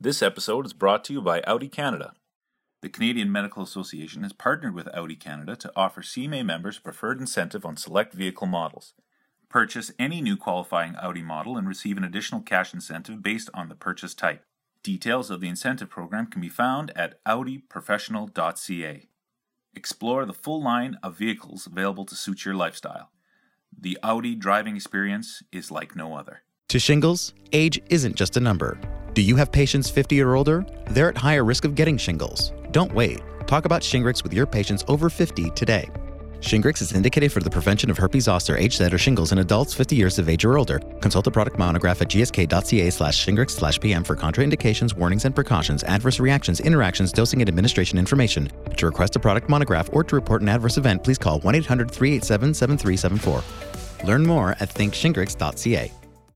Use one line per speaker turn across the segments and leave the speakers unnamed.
This episode is brought to you by Audi Canada. The Canadian Medical Association has partnered with Audi Canada to offer CMA members a preferred incentive on select vehicle models. Purchase any new qualifying Audi model and receive an additional cash incentive based on the purchase type. Details of the incentive program can be found at audiprofessional.ca. Explore the full line of vehicles available to suit your lifestyle. The Audi driving experience is like no other.
To shingles, age isn't just a number. Do you have patients 50 or older? They're at higher risk of getting shingles. Don't wait. Talk about Shingrix with your patients over 50 today. Shingrix is indicated for the prevention of herpes zoster, HZ, or shingles in adults 50 years of age or older. Consult the product monograph at gsk.ca/shingrix/PM for contraindications, warnings and precautions, adverse reactions, interactions, dosing and administration information. To request a product monograph or to report an adverse event, please call 1-800-387-7374. Learn more at thinkshingrix.ca.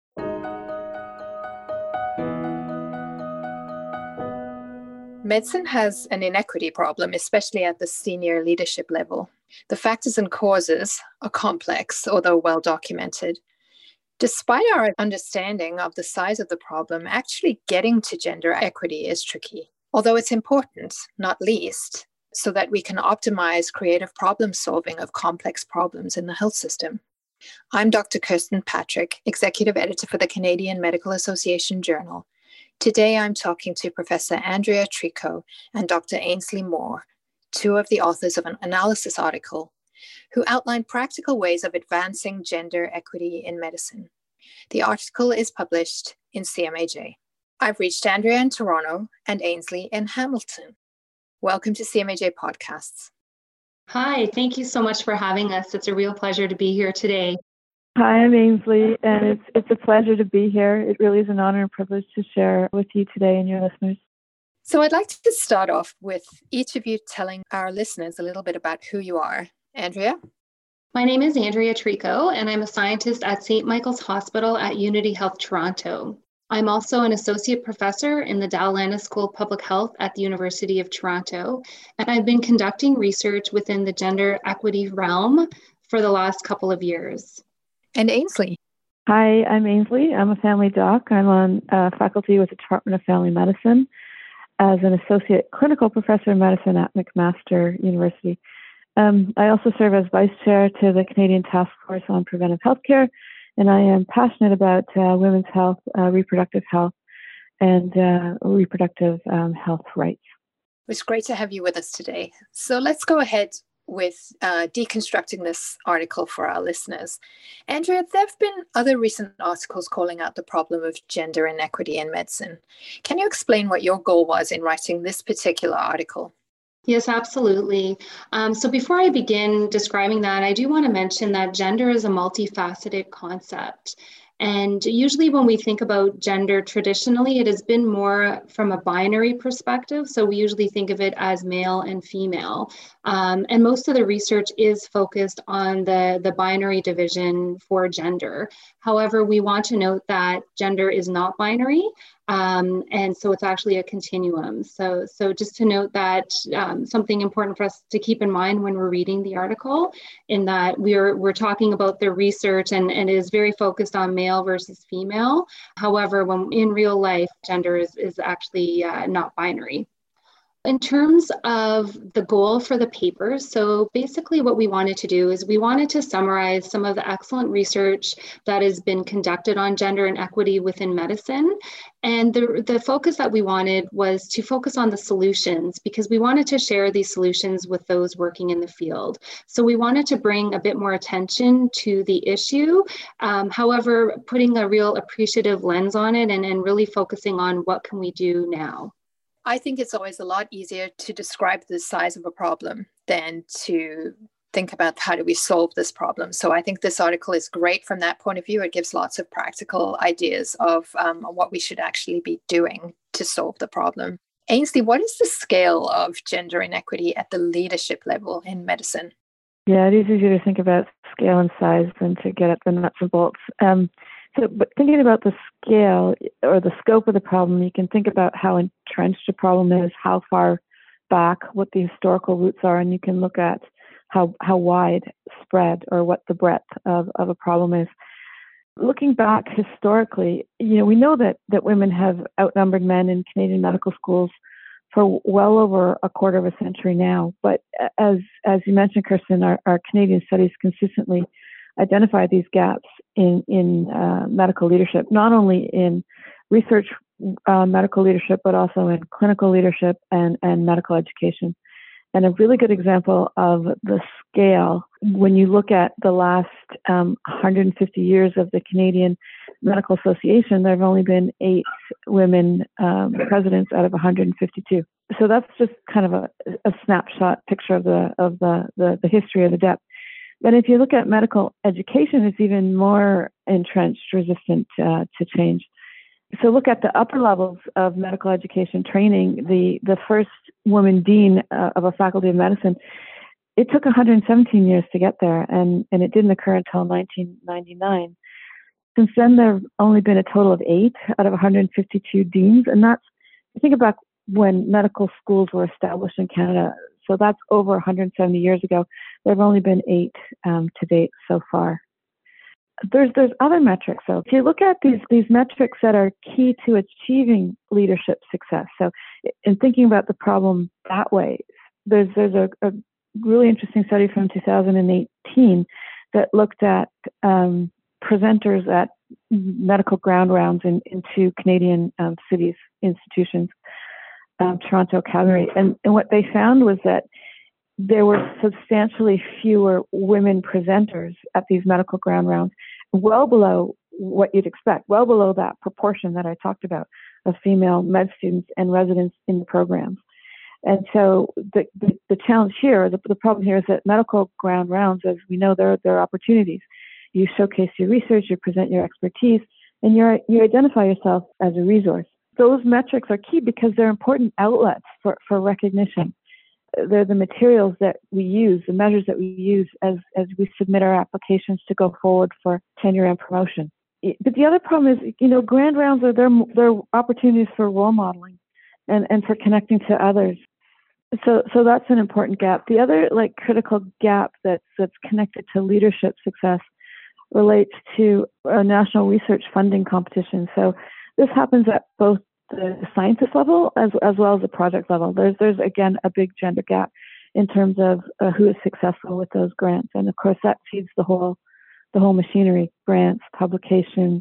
Medicine has an inequity problem, especially at the senior leadership level. The factors and causes are complex, although well documented. Despite our understanding of the size of the problem, actually getting to gender equity is tricky, although it's important, not least, so that we can optimize creative problem solving of complex problems in the health system. I'm Dr. Kirsten Patrick, Executive Editor for the Canadian Medical Association Journal. Today, I'm talking to Professor Andrea Tricot and Dr. Ainsley Moore, two of the authors of an analysis article, who outline practical ways of advancing gender equity in medicine. The article is published in CMAJ. I've reached Andrea in Toronto and Ainsley in Hamilton. Welcome to CMAJ Podcasts.
Hi, thank you so much for having us. It's a real pleasure to be here today.
Hi, I'm Ainsley, and it's a pleasure to be here. It really is an honor and privilege to share with you today and your listeners.
So I'd like to start off with each of you telling our listeners a little bit about who you are. Andrea?
My name is Andrea Tricot, and I'm a scientist at St. Michael's Hospital at Unity Health Toronto. I'm also an associate professor in the Dal Landis School of Public Health at the University of Toronto, and I've been conducting research within the gender equity realm for the last couple of years.
And Ainsley?
Hi, I'm Ainsley. I'm a family doc. I'm on faculty with the Department of Family Medicine as an associate clinical professor of medicine at McMaster University. I also serve as vice chair to the Canadian Task Force on Preventive Healthcare, and I am passionate about women's health, reproductive health, and reproductive health rights.
It's great to have you with us today. So let's go ahead with deconstructing this article for our listeners. Andrea, there have been other recent articles calling out the problem of gender inequity in medicine. Can you explain what your goal was in writing this particular article?
Yes, absolutely. So before I begin describing that, I do want to mention that gender is a multifaceted concept. And usually when we think about gender traditionally, it has been more from a binary perspective. So we usually think of it as male and female. And most of the research is focused on the binary division for gender. However, we want to note that gender is not binary. And so it's actually a continuum. So just to note that something important for us to keep in mind when we're reading the article, in that we're talking about the research and it is very focused on male versus female. However, when in real life, gender is actually not binary. In terms of the goal for the paper, so basically what we wanted to do is we wanted to summarize some of the excellent research that has been conducted on gender and equity within medicine. And the focus that we wanted was to focus on the solutions, because we wanted to share these solutions with those working in the field. So we wanted to bring a bit more attention to the issue, however, putting a real appreciative lens on it and really focusing on what can we do now.
I think it's always a lot easier to describe the size of a problem than to think about how do we solve this problem. So I think this article is great from that point of view. It gives lots of practical ideas of what we should actually be doing to solve the problem. Ainsley, what is the scale of gender inequity at the leadership level in medicine?
Yeah, it is easier to think about scale and size than to get at the nuts and bolts. But thinking about the scale or the scope of the problem, you can think about how entrenched a problem is, how far back, what the historical roots are, and you can look at how wide spread or what the breadth of a problem is. Looking back historically, we know that women have outnumbered men in Canadian medical schools for well over a quarter of a century now. But as you mentioned, Kirsten, our Canadian studies consistently identify these gaps in medical leadership, not only in research medical leadership, but also in clinical leadership and medical education. And a really good example of the scale, when you look at the last 150 years of the Canadian Medical Association, there have only been 8 women presidents out of 152. So that's just kind of a snapshot picture of the history of the depth. But if you look at medical education, it's even more entrenched, resistant to change. So look at the upper levels of medical education training. The first woman dean of a faculty of medicine, it took 117 years to get there, and it didn't occur until 1999. Since then, there have only been a total of 8 out of 152 deans, and that's, think about when medical schools were established in Canada. So that's over 170 years ago. There have only been 8 to date so far. There's other metrics. So if you look at these metrics that are key to achieving leadership success, so in thinking about the problem that way, there's a really interesting study from 2018 that looked at presenters at medical ground rounds in 2 Canadian cities, institutions, Toronto, Calgary. And what they found was that there were substantially fewer women presenters at these medical ground rounds, well below what you'd expect, well below that proportion that I talked about of female med students and residents in the programs. And so the challenge here, the problem here is that medical ground rounds, as we know, there are opportunities. You showcase your research, you present your expertise, and you identify yourself as a resource. Those metrics are key because they're important outlets for recognition. They're the materials that we use, the measures that we use as we submit our applications to go forward for tenure and promotion. But the other problem is, grand rounds are they're opportunities for role modeling and for connecting to others. So that's an important gap. The other critical gap that's connected to leadership success relates to a national research funding competition. So this happens at both the scientist level as well as the project level. There's again a big gender gap in terms of who is successful with those grants, and of course that feeds the whole machinery: grants, publications,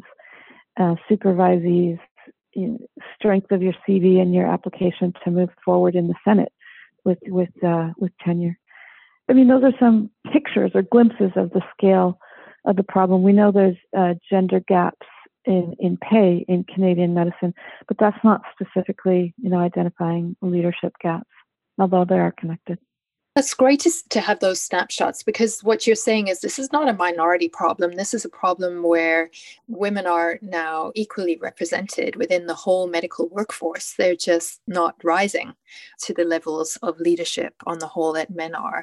supervisees, strength of your CV and your application to move forward in the Senate with tenure. I mean, those are some pictures or glimpses of the scale of the problem. We know there's gender gaps in pay in Canadian medicine, but that's not specifically, identifying leadership gaps, although they are connected.
That's great to have those snapshots, because what you're saying is this is not a minority problem. This is a problem where women are now equally represented within the whole medical workforce. They're just not rising to the levels of leadership on the whole that men are.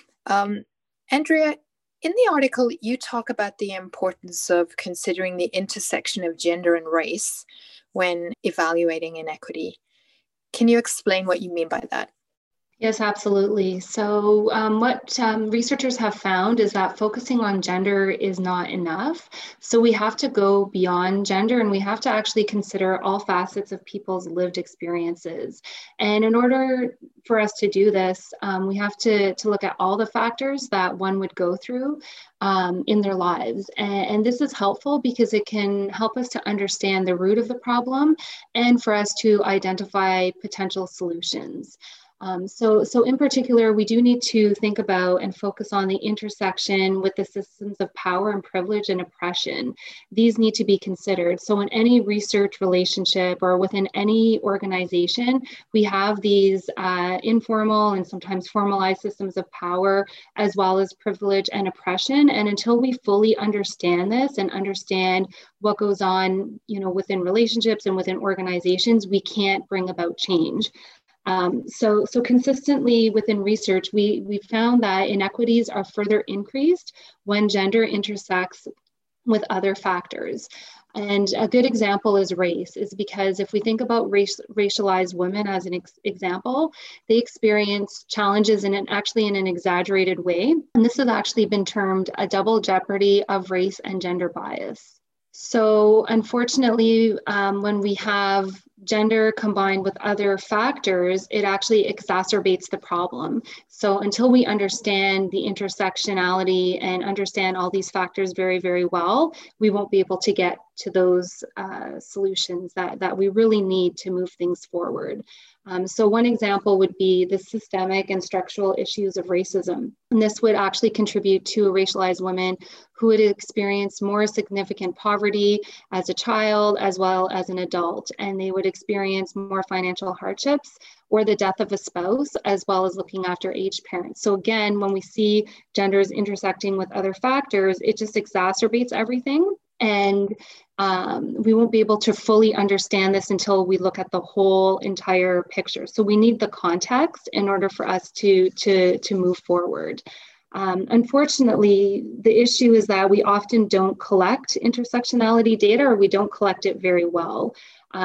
Andrea, in the article, you talk about the importance of considering the intersection of gender and race when evaluating inequity. Can you explain what you mean by that?
Yes, absolutely. So what researchers have found is that focusing on gender is not enough. So we have to go beyond gender, and we have to actually consider all facets of people's lived experiences. And in order for us to do this, we have to look at all the factors that one would go through in their lives. And this is helpful because it can help us to understand the root of the problem and for us to identify potential solutions. So in particular, we do need to think about and focus on the intersection with the systems of power and privilege and oppression. These need to be considered. So in any research relationship or within any organization, we have these informal and sometimes formalized systems of power, as well as privilege and oppression. And until we fully understand this and understand what goes on, within relationships and within organizations, we can't bring about change. So consistently within research, we found that inequities are further increased when gender intersects with other factors. And a good example is race, is because if we think about racialized women as an example, they experience challenges in an exaggerated way. And this has actually been termed a double jeopardy of race and gender bias. So unfortunately, when we have gender combined with other factors, it actually exacerbates the problem. So until we understand the intersectionality and understand all these factors very, very well, we won't be able to get to those solutions that we really need to move things forward. So one example would be the systemic and structural issues of racism. And this would actually contribute to racialized women who would experience more significant poverty as a child as well as an adult. And they would experience more financial hardships or the death of a spouse, as well as looking after aged parents. So again, when we see genders intersecting with other factors, it just exacerbates everything. And we won't be able to fully understand this until we look at the whole entire picture. So we need the context in order for us to move forward. Unfortunately, the issue is that we often don't collect intersectionality data, or we don't collect it very well.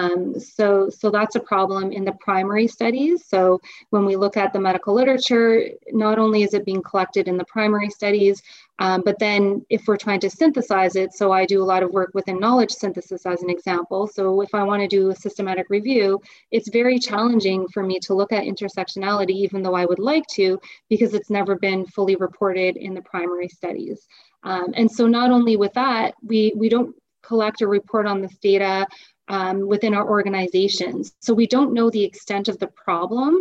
So that's a problem in the primary studies. So when we look at the medical literature, not only is it being collected in the primary studies, but then if we're trying to synthesize it, so I do a lot of work within knowledge synthesis as an example. So if I want to do a systematic review, it's very challenging for me to look at intersectionality, even though I would like to, because it's never been fully reported in the primary studies. And so not only with that, we don't collect or report on this data within our organizations. So we don't know the extent of the problem,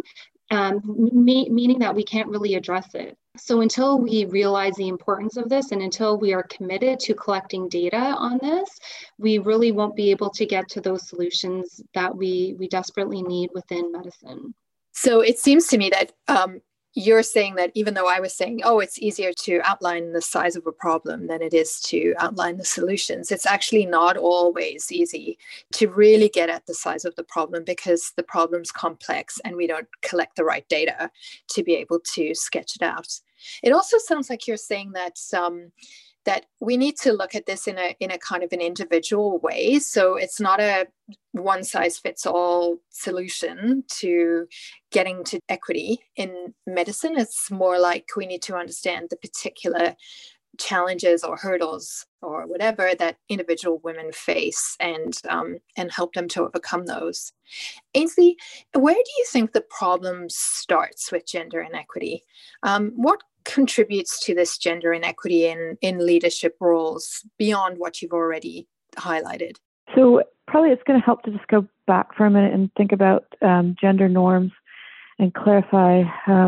meaning that we can't really address it. So until we realize the importance of this and until we are committed to collecting data on this, we really won't be able to get to those solutions that we desperately need within medicine.
So it seems to me that you're saying that even though I was saying, oh, it's easier to outline the size of a problem than it is to outline the solutions, it's actually not always easy to really get at the size of the problem because the problem's complex and we don't collect the right data to be able to sketch it out. It also sounds like you're saying that that we need to look at this in a kind of an individual way. So it's not a one size fits all solution to getting to equity in medicine. It's more like we need to understand the particular challenges or hurdles or whatever that individual women face and help them to overcome those. Ainsley, where do you think the problem starts with gender inequity? What contributes to this gender inequity in leadership roles beyond what you've already highlighted?
So probably it's going to help to just go back for a minute and think about gender norms and clarify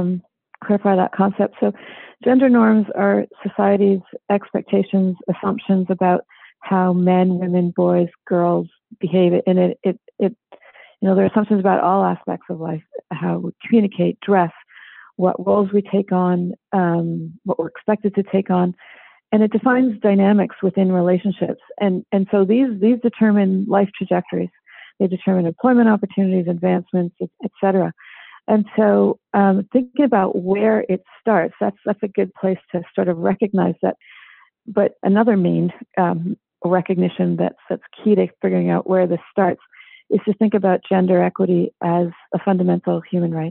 that concept. So gender norms are society's expectations, assumptions about how men, women, boys, girls behave. And it there are assumptions about all aspects of life, how we communicate, dress, what roles we take on, what we're expected to take on, and it defines dynamics within relationships. And so these determine life trajectories. They determine employment opportunities, advancements, et cetera. And so thinking about where it starts, that's a good place to sort of recognize that. But another main recognition that's key to figuring out where this starts is to think about gender equity as a fundamental human right.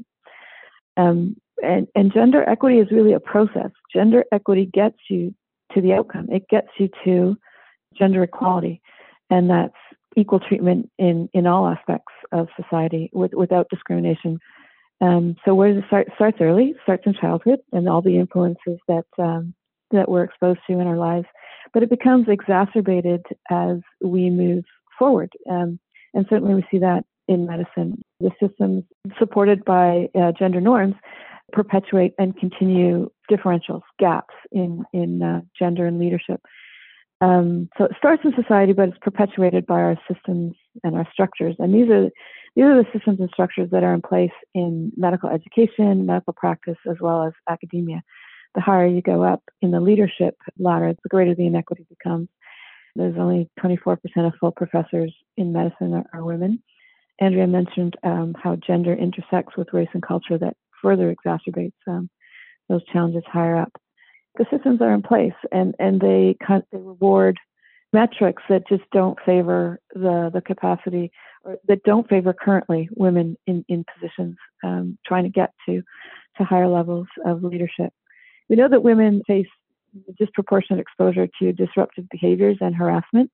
And gender equity is really a process. Gender equity gets you to the outcome. It gets you to gender equality, and that's equal treatment in all aspects of society without discrimination. So where does it start? It starts early. It starts in childhood and all the influences that we're exposed to in our lives. But it becomes exacerbated as we move forward. And certainly we see that in medicine. The systems supported by gender norms perpetuate and continue differentials, gaps in gender and leadership. So it starts in society, but it's perpetuated by our systems and our structures. And these are the systems and structures that are in place in medical education, medical practice, as well as academia. The higher you go up in the leadership ladder, the greater the inequity becomes. There's only 24% of full professors in medicine are women. Andrea mentioned how gender intersects with race and culture that further exacerbates those challenges higher up. The systems are in place, and they reward metrics that just don't favor the capacity, or that don't favor currently women in positions trying to get to higher levels of leadership. We know that women face disproportionate exposure to disruptive behaviors and harassment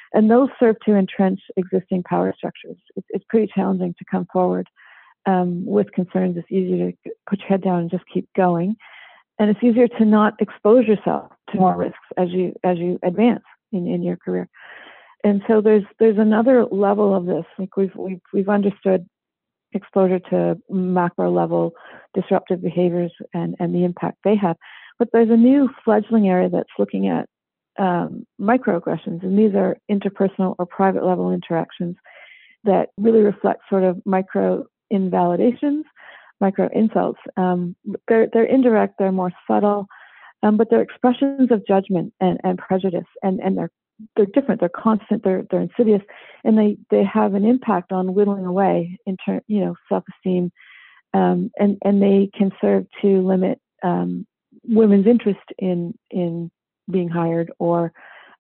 And those serve to entrench existing power structures. It's pretty challenging to come forward with concerns. It's easier to put your head down and just keep going. And it's easier to not expose yourself to more risks as you advance in your career. And so there's another level of this. Like we've understood exposure to macro level disruptive behaviors and the impact they have. But there's a new fledgling area that's looking at microaggressions, and these are interpersonal or private level interactions that really reflect sort of micro invalidations, micro insults. They're indirect, they're more subtle, but they're expressions of judgment and prejudice, and they're different, they're constant, they're insidious, and they have an impact on whittling away self-esteem, and they can serve to limit women's interest in being hired or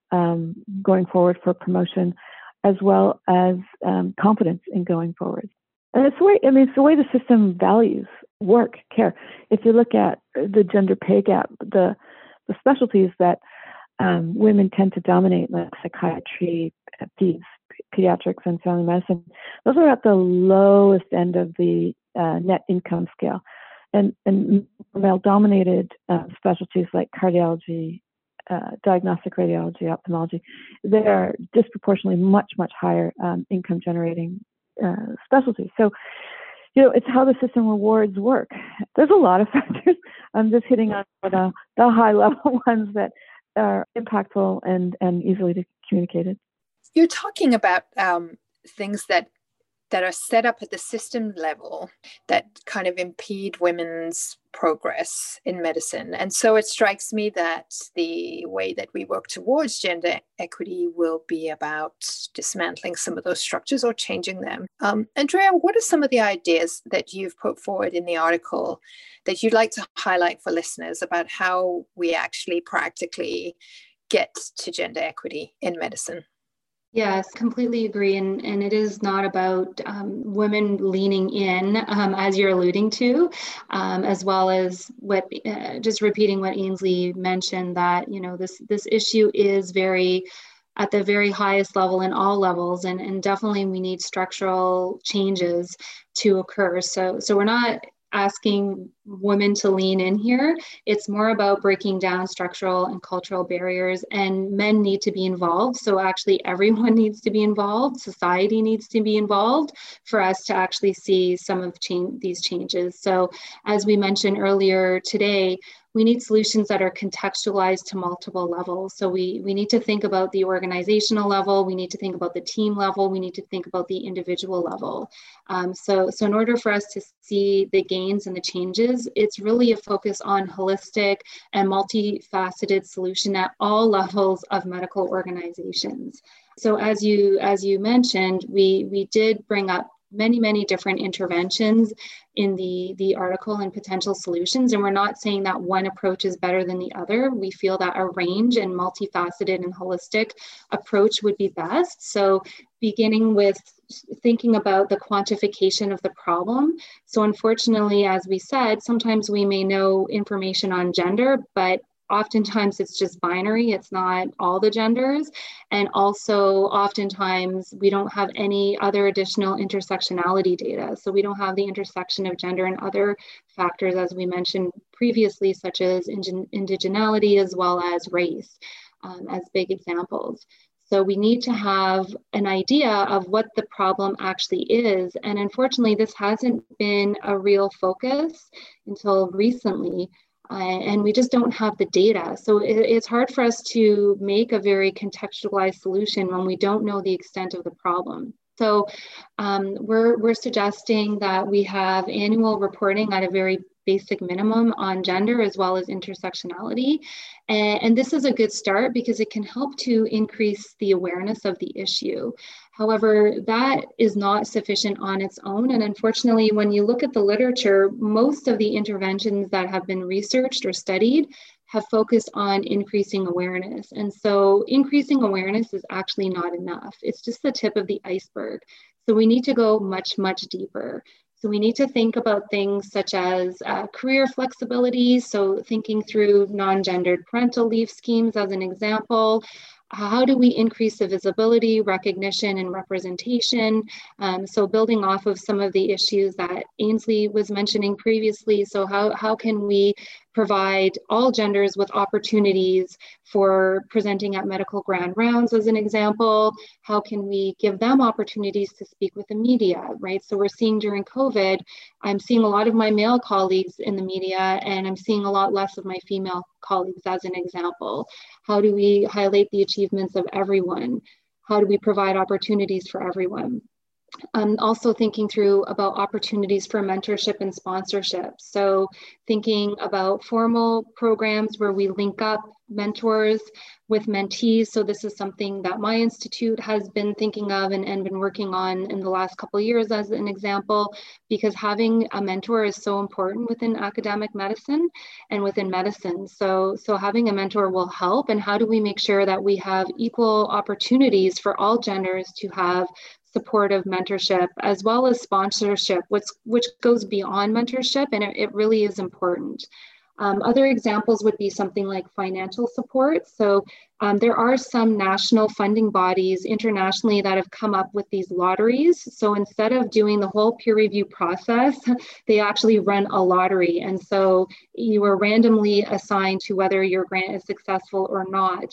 going forward for promotion, as well as confidence in going forward. And it's the way the system values work, care. If you look at the gender pay gap, the specialties that women tend to dominate, like psychiatry, pediatrics, and family medicine, those are at the lowest end of the net income scale. And male-dominated specialties like cardiology, diagnostic radiology, ophthalmology, they are disproportionately much higher income-generating specialties. So, it's how the system rewards work. There's a lot of factors. I'm just hitting on the high-level ones that are impactful and easily communicated.
You're talking about things that are set up at the system level that kind of impede women's progress in medicine. And so it strikes me that the way that we work towards gender equity will be about dismantling some of those structures or changing them. Andrea, what are some of the ideas that you've put forward in the article that you'd like to highlight for listeners about how we actually practically get to gender equity in medicine?
Yes, completely agree. And it is not about women leaning in, as you're alluding to, as well as what, just repeating what Ainsley mentioned, that, this issue is at the very highest level in all levels. And definitely we need structural changes to occur. So we're not asking women to lean in here. It's more about breaking down structural and cultural barriers, and men need to be involved. So actually everyone needs to be involved. Society needs to be involved for us to actually see some of these changes. So as we mentioned earlier today, we need solutions that are contextualized to multiple levels. So we need to think about the organizational level, we need to think about the team level, we need to think about the individual level. So in order for us to see the gains and the changes, it's really a focus on holistic and multifaceted solution at all levels of medical organizations. So as you mentioned, we did bring up many different interventions in the article and potential solutions. And we're not saying that one approach is better than the other. We feel that a range and multifaceted and holistic approach would be best. So beginning with thinking about the quantification of the problem. So unfortunately, as we said, sometimes we may know information on gender, but oftentimes it's just binary, it's not all the genders. And also oftentimes we don't have any other additional intersectionality data. So we don't have the intersection of gender and other factors, as we mentioned previously, such as indigeneity as well as race, as big examples. So we need to have an idea of what the problem actually is. And unfortunately, this hasn't been a real focus until recently. And we just don't have the data. So it's hard for us to make a very contextualized solution when we don't know the extent of the problem. So we're suggesting that we have annual reporting at a very basic minimum on gender as well as intersectionality. And this is a good start because it can help to increase the awareness of the issue. However, that is not sufficient on its own. And unfortunately, when you look at the literature, most of the interventions that have been researched or studied have focused on increasing awareness. And so increasing awareness is actually not enough. It's just the tip of the iceberg. So we need to go much deeper. So we need to think about things such as career flexibility. So thinking through non-gendered parental leave schemes as an example, How do we increase the visibility, recognition, and representation? So building off of some of the issues that Ainsley was mentioning previously, so how can we provide all genders with opportunities for presenting at medical grand rounds, as an example? How can we give them opportunities to speak with the media, right? So we're seeing during COVID, I'm seeing a lot of my male colleagues in the media, and I'm seeing a lot less of my female colleagues, as an example. How do we highlight the achievements of everyone? How do we provide opportunities for everyone? Also thinking through about opportunities for mentorship and sponsorship. So thinking about formal programs where we link up mentors with mentees. So this is something that my institute has been thinking of and been working on in the last couple of years, as an example, because having a mentor is so important within academic medicine and within medicine. So having a mentor will help. And how do we make sure that we have equal opportunities for all genders to have supportive mentorship as well as sponsorship, which goes beyond mentorship, and it really is important. Other examples would be something like financial support. So there are some national funding bodies internationally that have come up with these lotteries. So instead of doing the whole peer review process, they actually run a lottery. And so you are randomly assigned to whether your grant is successful or not.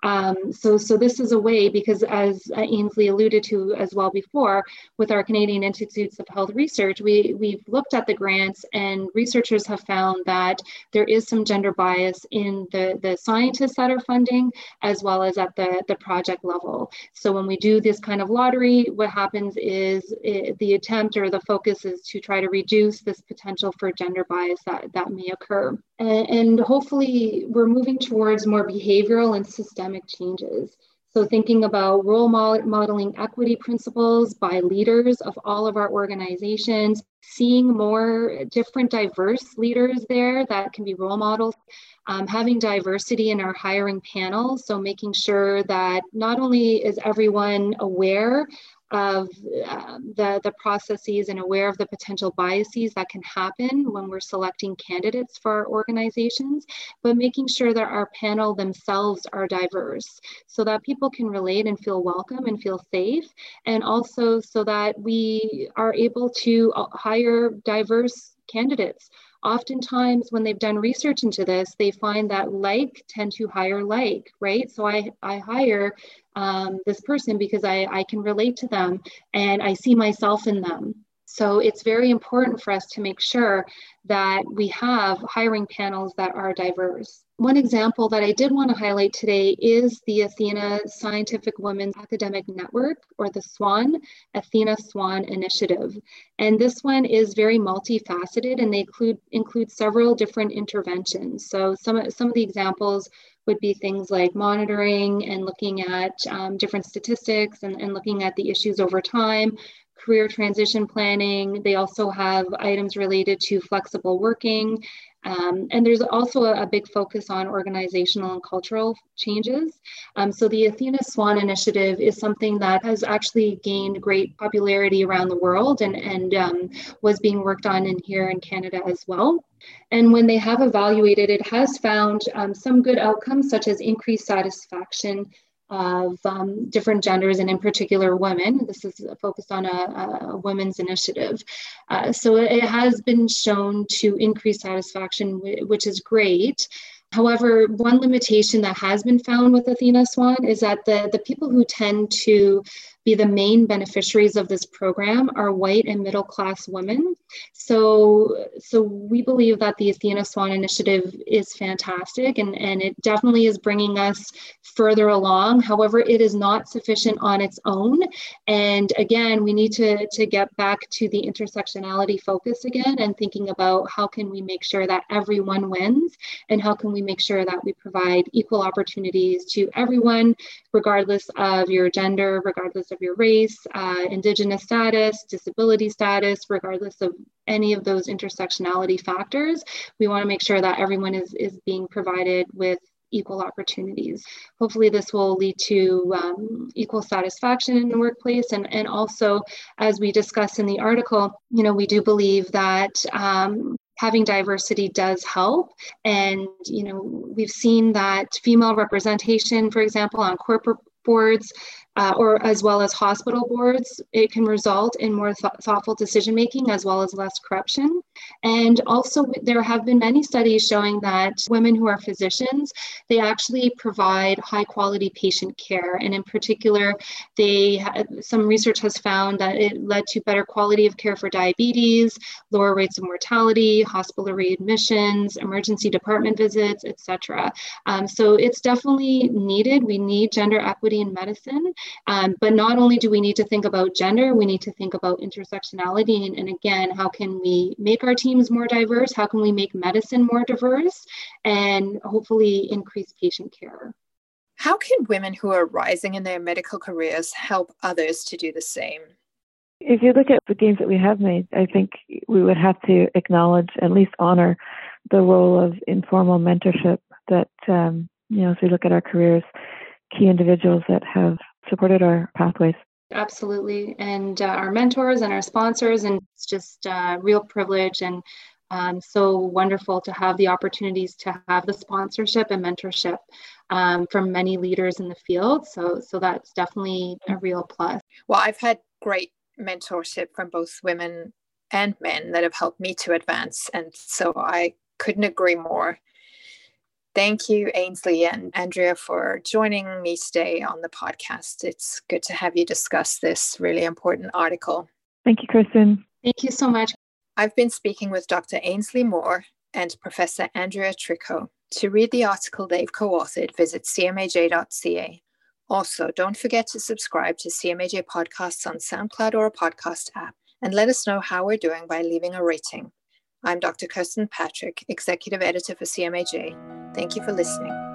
So this is a way, because as Ainsley alluded to as well before, with our Canadian Institutes of Health Research, we've looked at the grants, and researchers have found that there is some gender bias in the scientists that are funding, as well as at the project level. So when we do this kind of lottery, what happens is the attempt or the focus is to try to reduce this potential for gender bias that may occur. And hopefully we're moving towards more behavioral and systemic changes. So thinking about role modeling equity principles by leaders of all of our organizations, seeing more different diverse leaders there that can be role models, having diversity in our hiring panel. So making sure that not only is everyone aware of the processes and aware of the potential biases that can happen when we're selecting candidates for our organizations, but making sure that our panel themselves are diverse so that people can relate and feel welcome and feel safe, and also so that we are able to hire diverse candidates. Oftentimes when they've done research into this, they find that like tend to hire like, right? So I hire this person because I can relate to them and I see myself in them. So it's very important for us to make sure that we have hiring panels that are diverse. One example that I did want to highlight today is the Athena Scientific Women's Academic Network, or the SWAN, Athena SWAN Initiative. And this one is very multifaceted, and they include several different interventions. So some of the examples would be things like monitoring and looking at different statistics and looking at the issues over time, career transition planning. They also have items related to flexible working. And there's also a big focus on organizational and cultural changes. So the Athena SWAN initiative is something that has actually gained great popularity around the world and was being worked on here in Canada as well. And when they have evaluated, it has found some good outcomes, such as increased satisfaction of different genders, and in particular women. This is focused on a women's initiative. So it has been shown to increase satisfaction, which is great. However, one limitation that has been found with Athena SWAN is that the people who tend to be the main beneficiaries of this program are white and middle-class women. So we believe that the Athena SWAN initiative is fantastic, and it definitely is bringing us further along. However, it is not sufficient on its own. And again, we need to get back to the intersectionality focus again, and thinking about how can we make sure that everyone wins, and how can we make sure that we provide equal opportunities to everyone, regardless of your gender, regardless of your race, Indigenous status, disability status, regardless of any of those intersectionality factors. We want to make sure that everyone is being provided with equal opportunities. Hopefully this will lead to equal satisfaction in the workplace. And also, as we discussed in the article, we do believe that having diversity does help. And, we've seen that female representation, for example, on corporate boards, or as well as hospital boards, it can result in more thoughtful decision-making as well as less corruption. And also there have been many studies showing that women who are physicians, they actually provide high quality patient care. And in particular, some research has found that it led to better quality of care for diabetes, lower rates of mortality, hospital readmissions, emergency department visits, etc. So it's definitely needed. We need gender equity in medicine. But not only do we need to think about gender, we need to think about intersectionality. And again, how can we make our teams more diverse? How can we make medicine more diverse? And hopefully increase patient care.
How can women who are rising in their medical careers help others to do the same?
If you look at the gains that we have made, I think we would have to acknowledge, at least honor, the role of informal mentorship that, as we look at our careers, key individuals that have supported our pathways.
Absolutely. And our mentors and our sponsors, and it's just a real privilege and so wonderful to have the opportunities to have the sponsorship and mentorship from many leaders in the field. So that's definitely a real plus.
Well, I've had great mentorship from both women and men that have helped me to advance. And so I couldn't agree more. Thank you, Ainsley and Andrea, for joining me today on the podcast. It's good to have you discuss this really important article.
Thank you, Kristen.
Thank you so much.
I've been speaking with Dr. Ainsley Moore and Professor Andrea Tricot. To read the article they've co-authored, visit cmaj.ca. Also, don't forget to subscribe to CMAJ podcasts on SoundCloud or a podcast app, and let us know how we're doing by leaving a rating. I'm Dr. Kirsten Patrick, Executive Editor for CMAJ. Thank you for listening.